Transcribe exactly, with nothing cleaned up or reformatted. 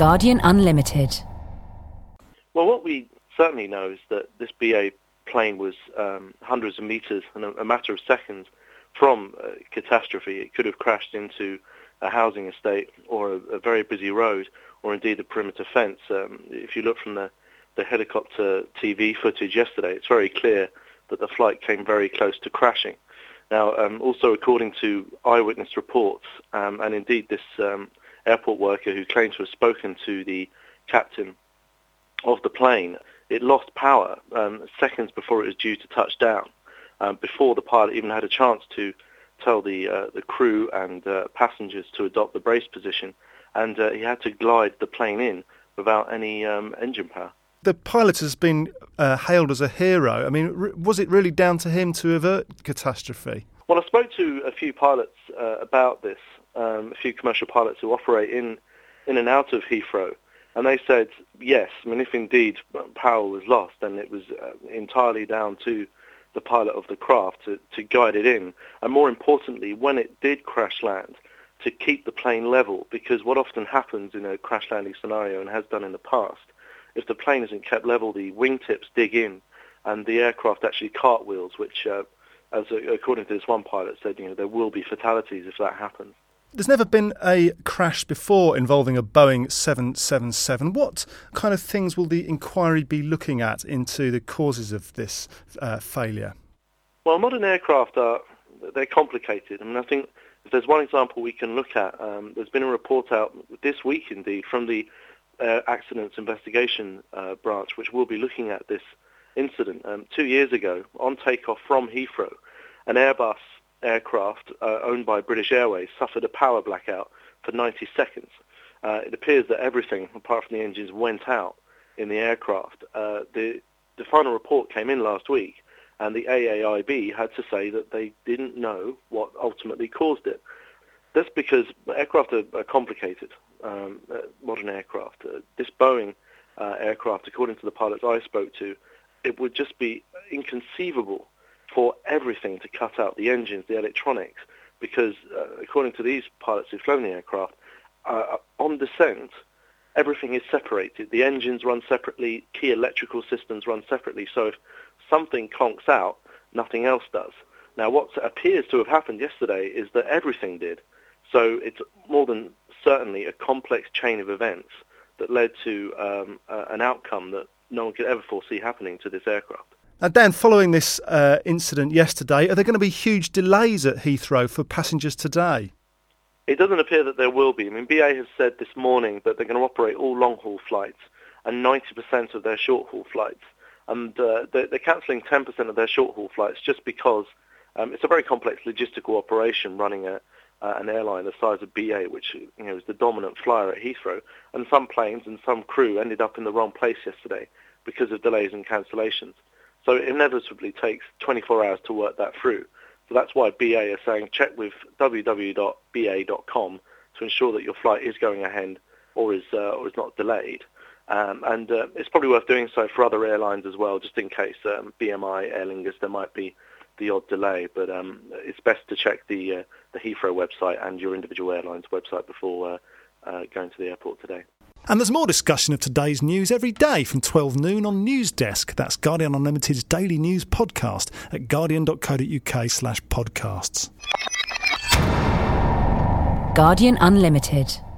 Guardian Unlimited. Well, what we certainly know is that this B A plane was um, hundreds of metres in a, a matter of seconds from uh, catastrophe. It could have crashed into a housing estate or a, a very busy road, or indeed a perimeter fence. Um, if you look from the, the helicopter T V footage yesterday, it's very clear that the flight came very close to crashing. Now, um, also according to eyewitness reports, um, and indeed this um, airport worker who claims to have spoken to the captain of the plane, it lost power um, seconds before it was due to touch down, um, before the pilot even had a chance to tell the uh, the crew and uh, passengers to adopt the brace position, and uh, he had to glide the plane in without any um, engine power. The pilot has been uh, hailed as a hero. I mean, r- was it really down to him to avert catastrophe? Well, I spoke to a few pilots uh, about this, um, a few commercial pilots who operate in, in and out of Heathrow, and they said, yes, I mean, if indeed power was lost, then it was uh, entirely down to the pilot of the craft to, to guide it in, and more importantly, when it did crash land, to keep the plane level, because what often happens in a crash landing scenario, and has done in the past, if the plane isn't kept level, the wingtips dig in, and the aircraft actually cartwheels, which, uh, as uh, according to this one pilot said, you know, there will be fatalities if that happens. There's never been a crash before involving a Boeing seven seventy-seven. What kind of things will the inquiry be looking at into the causes of this uh, failure? Well, modern aircraft are they're complicated. I mean, I think if there's one example we can look at, um, there's been a report out this week, indeed, from the Uh, Accidents Investigation uh, Branch, which will be looking at this incident. Um, two years ago, on takeoff from Heathrow, an Airbus aircraft uh, owned by British Airways suffered a power blackout for ninety seconds. Uh, it appears that everything, apart from the engines, went out in the aircraft. Uh, the, the final report came in last week, and the A A I B had to say that they didn't know what ultimately caused it. That's because aircraft are, are complicated. Um, uh, modern aircraft. Uh, this Boeing uh, aircraft, according to the pilots I spoke to, it would just be inconceivable for everything to cut out, the engines, the electronics, because uh, according to these pilots who've flown the aircraft, uh, on descent, everything is separated. The engines run separately, key electrical systems run separately, so if something conks out, nothing else does. Now, what appears to have happened yesterday is that everything did. So it's more than certainly a complex chain of events that led to um, uh, an outcome that no one could ever foresee happening to this aircraft. Now, Dan, following this uh, incident yesterday, are there going to be huge delays at Heathrow for passengers today? It doesn't appear that there will be. I mean, B A has said this morning that they're going to operate all long-haul flights and ninety percent of their short-haul flights. And uh, they're, they're cancelling ten percent of their short-haul flights just because um, it's a very complex logistical operation running a Uh, an airline the size of B A, which you know is the dominant flyer at Heathrow, and some planes and some crew ended up in the wrong place yesterday because of delays and cancellations. So it inevitably takes twenty-four hours to work that through. So that's why B A are saying check with w w w dot b a dot com to ensure that your flight is going ahead or is uh, or is not delayed. Um, and uh, it's probably worth doing so for other airlines as well, just in case um, B M I, Aer Lingus, there might be the odd delay, but um, it's best to check the uh, the Heathrow website and your individual airline's website before uh, uh, going to the airport today. And there's more discussion of today's news every day from twelve noon on Newsdesk. That's Guardian Unlimited's daily news podcast at guardian dot co dot u k slash podcasts. Guardian Unlimited.